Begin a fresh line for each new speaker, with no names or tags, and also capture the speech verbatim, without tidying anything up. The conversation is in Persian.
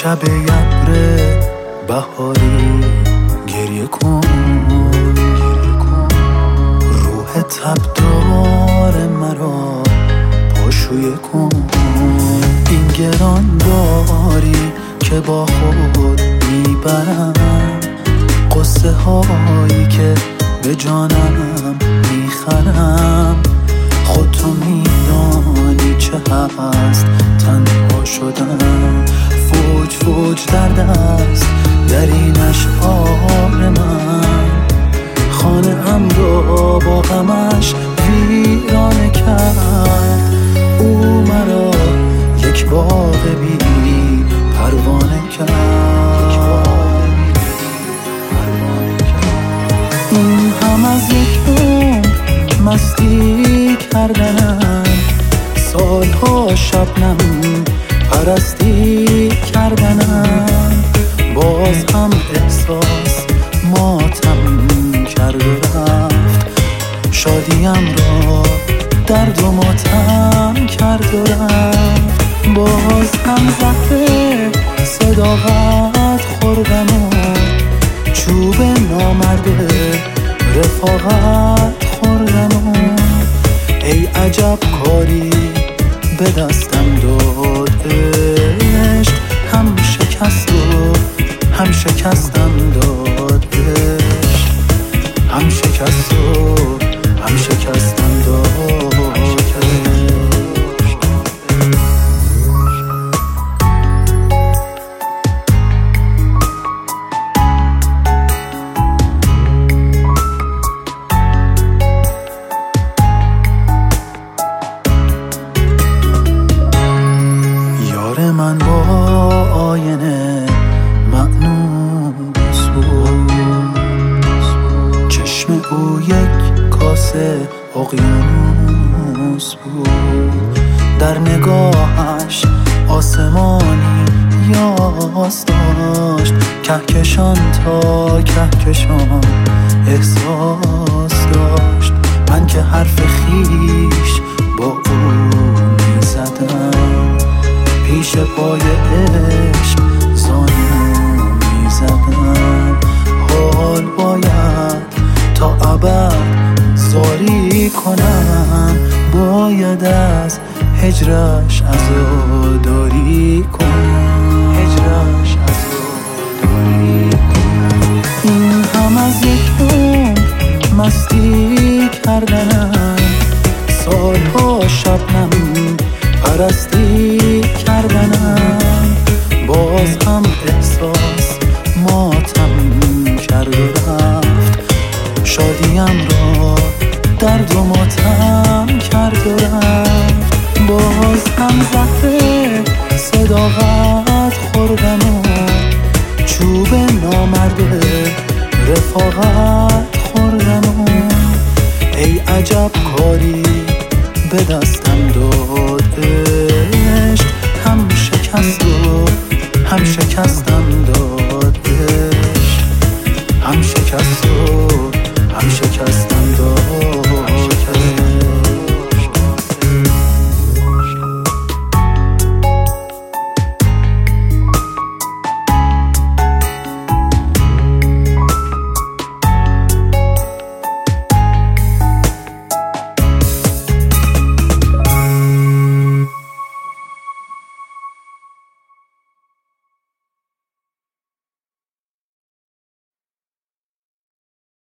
شب ابر بهاری گریه کن، روح تبدار مرا پاشویه کن. این گران داری که با خود میبرم، قصه هایی که به جانم میخرم. خود تو میدانی چه هست تنها شدم، فوج فوج در دست در این اشعار من. خانه ام را با غمش ویرانه کرد، او مرا یک باغ بی پروانه کرد. این هم از یک عمر مستی کردنم، سالها شبنم پرستی کردنم. باز هم احساس ماتم کرد و رفت، شادیم را درد و ماتم کرد و رفت. باز هم زهر صداقت خوردم و چوب نامرده رفاقت خوردم. ای عجب کاری به دستم داد عشق، هم شکست و هم شکستم داد عشق، هم شکست و هم شکستم داد عشق. من با آینه مأنوس بود، چشم او یک کاسه اقیانوس بود. در نگاهش آسمانی یاس داشت، کهکشان تا کهکشان احساس داشت. من که حرف خیش با او میزدم، پیش پای عشق زانو میزدم. حال باید تا ابد زاری کنم، باید از هجرش عزاداری کنم، هجرش عزاداری کنم. این هم از یک عمر مستی کردنم، سالها شبنم پرستی کردنم. باز هم احساس ماتم کرد و رفت، شادیم را درد و ماتم کرد و رفت. باز هم زهر صداقت خوردم و چوب نامرده رفاقت خوردم. ای عجب کاری به دستم داد